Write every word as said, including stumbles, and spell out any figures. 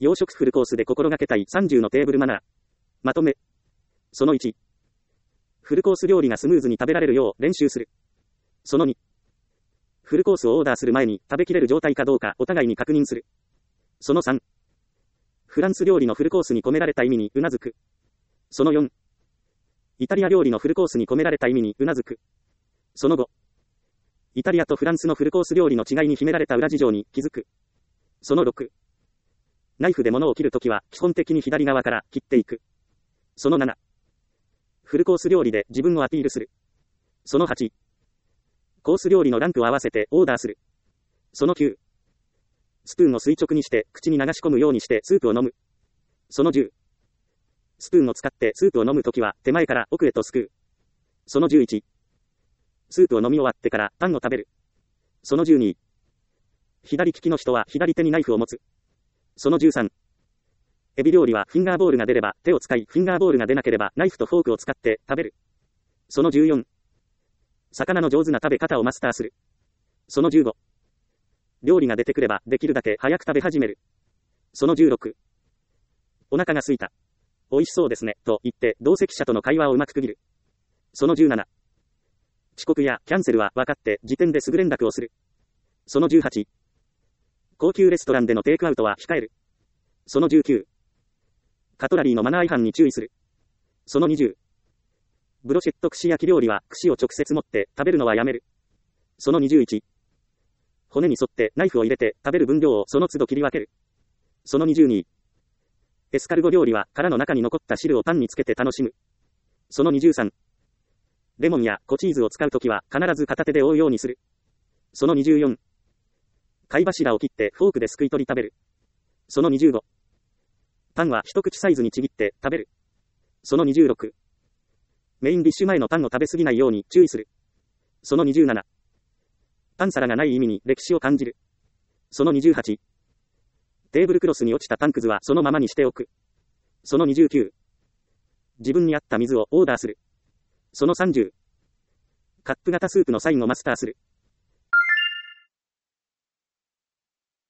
洋食フルコースで心がけたいさんじゅうのテーブルマナー。まとめ。そのいち。フルコース料理がスムーズに食べられるよう練習する。そのに。フルコースをオーダーする前に食べきれる状態かどうかお互いに確認する。そのさん。フランス料理のフルコースに込められた意味にうなずく。そのよん。イタリア料理のフルコースに込められた意味にうなずく。そのご。イタリアとフランスのフルコース料理の違いに秘められた裏事情に気づく。そのろく。ナイフで物を切るときは基本的に左側から切っていく。そのなな。フルコース料理で自分をアピールする。そのはち。コース料理のランクを合わせてオーダーする。そのきゅう。スプーンを垂直にして口に流し込むようにしてスープを飲む。そのじゅう。スプーンを使ってスープを飲むときは手前から奥へとすくう。そのじゅういち。スープを飲み終わってからパンを食べる。そのじゅうに。左利きの人は左手にナイフを持つ。そのじゅうさん。エビ料理はフィンガーボールが出れば手を使い、フィンガーボールが出なければナイフとフォークを使って食べる。そのじゅうよん。魚の上手な食べ方をマスターする。そのじゅうご。料理が出てくればできるだけ早く食べ始める。そのじゅうろく。お腹が空いた。美味しそうですね、と言って同席者との会話をうまく区切る。そのじゅうなな。遅刻やキャンセルは分かって時点ですぐ連絡をする。そのじゅうはち。高級レストランでのテイクアウトは控える。そのじゅうきゅう。カトラリーのマナー違反に注意する。そのにじゅう。ブロシェット串焼き料理は串を直接持って食べるのはやめる。そのにじゅういち。骨に沿ってナイフを入れて食べる分量をその都度切り分ける。そのにじゅうに。エスカルゴ料理は殻の中に残った汁をパンにつけて楽しむ。そのにじゅうさん。レモンやコチーズを使うときは必ず片手で覆うようにする。そのにじゅうよん。貝柱を切ってフォークですくい取り食べる。そのにじゅうご。パンは一口サイズにちぎって食べる。そのにじゅうろく。メインディッシュ前のパンを食べ過ぎないように注意する。そのにじゅうなな。パン皿がない意味に歴史を感じる。そのにじゅうはち。テーブルクロスに落ちたパンくずはそのままにしておく。そのにじゅうきゅう。自分に合った水をオーダーする。そのさんじゅう。カップ型スープのサインをマスターする。